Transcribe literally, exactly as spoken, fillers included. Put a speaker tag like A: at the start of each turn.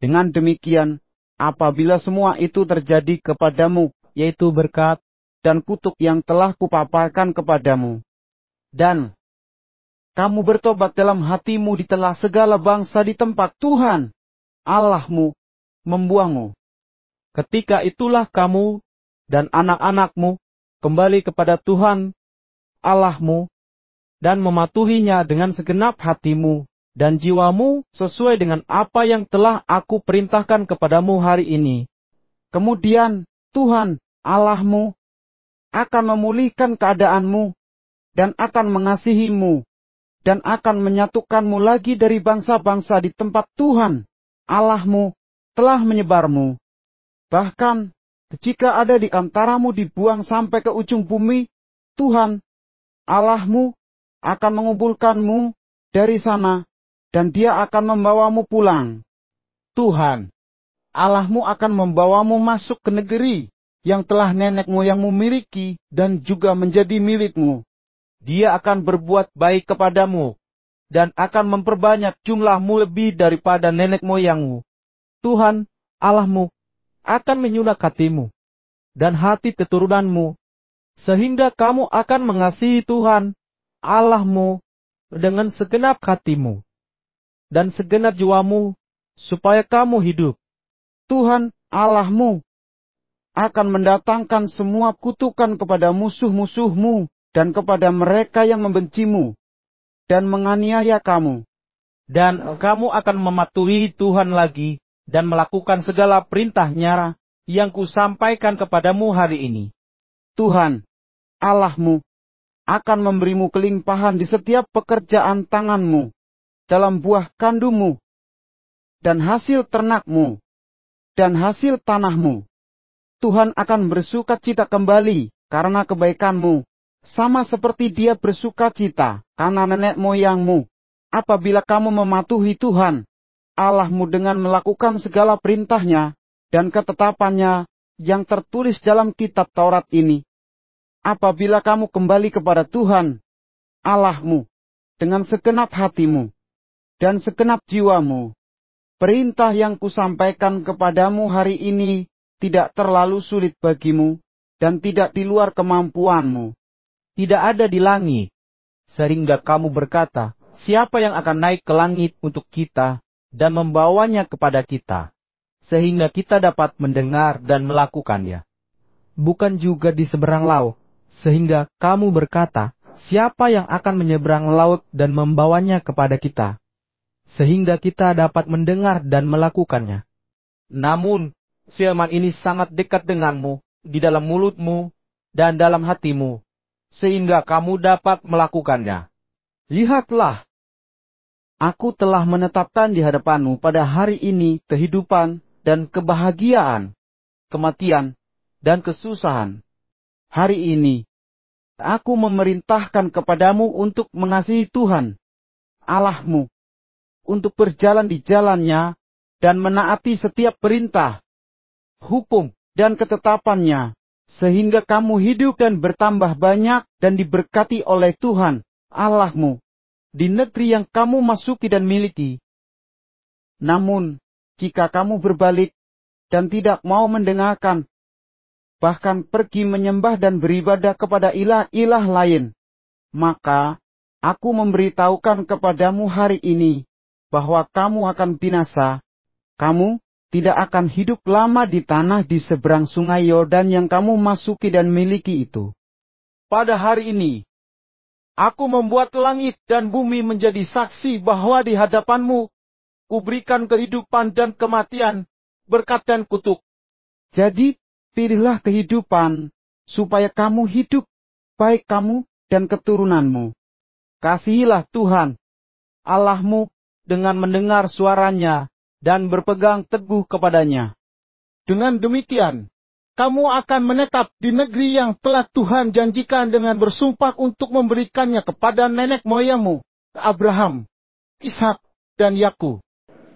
A: Dengan demikian, apabila semua itu terjadi kepadamu, yaitu berkat dan kutuk yang telah kupaparkan kepadamu, dan kamu bertobat dalam hatimu di tengah segala bangsa di tempat Tuhan Allahmu membuangmu, ketika itulah kamu dan anak-anakmu kembali kepada Tuhan Allahmu dan mematuhinya dengan segenap hatimu dan jiwamu sesuai dengan apa yang telah aku perintahkan kepadamu hari ini. Kemudian Tuhan Allahmu akan memulihkan keadaanmu dan akan mengasihimu dan akan menyatukanmu lagi dari bangsa-bangsa di tempat Tuhan Allahmu telah menyebarmu. Bahkan jika ada di antaramu dibuang sampai ke ujung bumi, Tuhan Allahmu akan mengumpulkanmu dari sana, dan Dia akan membawamu pulang.
B: Tuhan Allahmu akan membawamu masuk ke negeri yang telah nenek moyangmu miliki dan juga menjadi milikmu.
C: Dia akan berbuat baik kepadamu dan akan memperbanyak jumlahmu lebih daripada nenek moyangmu. Tuhan Allahmu akan menyunak hatimu dan hati keturunanmu, sehingga kamu akan mengasihi Tuhan Allahmu dengan segenap hatimu dan segenap jiwamu, supaya kamu hidup.
A: Tuhan Allahmu akan mendatangkan semua kutukan kepada musuh-musuhmu dan kepada mereka yang membencimu dan menganiaya kamu.
C: Dan kamu akan mematuhi Tuhan lagi dan melakukan segala perintah-Nya yang kusampaikan kepadamu hari ini.
A: Tuhan Allahmu akan memberimu kelimpahan di setiap pekerjaan tanganmu, dalam buah kandungmu, dan hasil ternakmu, dan hasil tanahmu. Tuhan akan bersukacita kembali karena kebaikanmu, sama seperti Dia bersukacita karena nenek moyangmu, apabila kamu mematuhi Tuhan Allahmu dengan melakukan segala perintah-Nya dan ketetapan-Nya yang tertulis dalam kitab Taurat ini. Apabila kamu kembali kepada Tuhan Allahmu dengan segenap hatimu dan segenap jiwamu, perintah yang kusampaikan kepadamu hari ini tidak terlalu sulit bagimu dan tidak di luar kemampuanmu.
C: Tidak ada di langit, sehingga kamu berkata, siapa yang akan naik ke langit untuk kita dan membawanya kepada kita, sehingga kita dapat mendengar dan melakukannya. Bukan juga di seberang laut, sehingga kamu berkata, siapa yang akan menyeberang laut dan membawanya kepada kita, sehingga kita dapat mendengar dan melakukannya. Namun, firman ini sangat dekat denganmu, di dalam mulutmu dan dalam hatimu, sehingga kamu dapat melakukannya.
A: Lihatlah, aku telah menetapkan di hadapanmu pada hari ini kehidupan dan kebahagiaan, kematian dan kesusahan. Hari ini, aku memerintahkan kepadamu untuk mengasihi Tuhan Allahmu, untuk berjalan di jalan-Nya dan menaati setiap perintah, hukum, dan ketetapan-Nya, sehingga kamu hidup dan bertambah banyak dan diberkati oleh Tuhan Allahmu di negeri yang kamu masuki dan miliki. Namun, jika kamu berbalik dan tidak mau mendengarkan, bahkan pergi menyembah dan beribadah kepada ilah-ilah lain, maka aku memberitahukan kepadamu hari ini bahwa kamu akan binasa. Kamu tidak akan hidup lama di tanah di seberang sungai Yordan yang kamu masuki dan miliki itu.
B: Pada hari ini, aku membuat langit dan bumi menjadi saksi bahwa di hadapanmu, kuberikan kehidupan dan kematian, berkat dan kutuk.
A: Jadi, pilihlah kehidupan, supaya kamu hidup, baik kamu dan keturunanmu. Kasihilah Tuhan Allahmu dengan mendengar suaranya dan berpegang teguh kepadanya.
B: Dengan demikian, kamu akan menetap di negeri yang telah Tuhan janjikan dengan bersumpah untuk memberikannya kepada nenek moyangmu, Abraham, Ishak, dan Yakub.